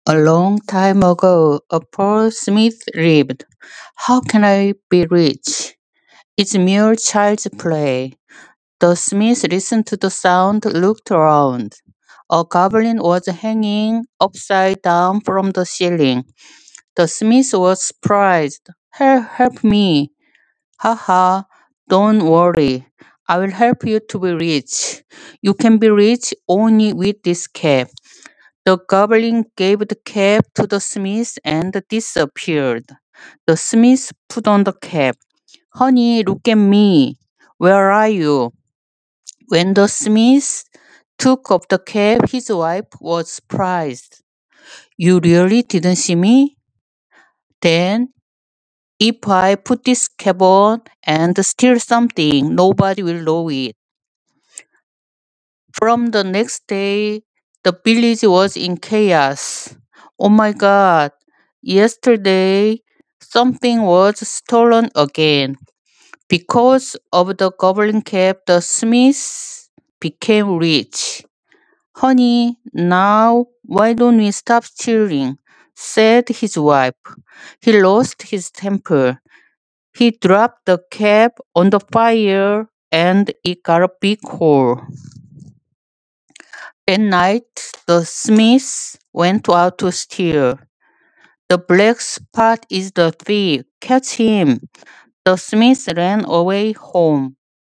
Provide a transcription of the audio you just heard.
A long time ago, a poor smith lived. How can I be rich? It's mere child's play. The smith listened to the sound, looked around. A goblin was hanging upside down from the ceiling. The smith was surprised. Help me. Haha, don't worry. I will help you to be rich. You can be rich only with this cap. The goblin gave the cap to the smith and disappeared. The smith put on the cap. Honey, look at me. Where are you? When the smith took off the cap, his wife was surprised. You really didn't see me? Then, if I put this cap on and steal something, nobody will know it. From the next day, the village was in chaos. Oh my god, yesterday something was stolen again. Because of the goblin cap, the smith became rich. Honey, now why don't we stop stealing? Said his wife. He lost his temper. He dropped the cap on the fire and it got a big hole. At night, the smith went out to steal. The black spot is the thief. Catch him. The smith ran away home.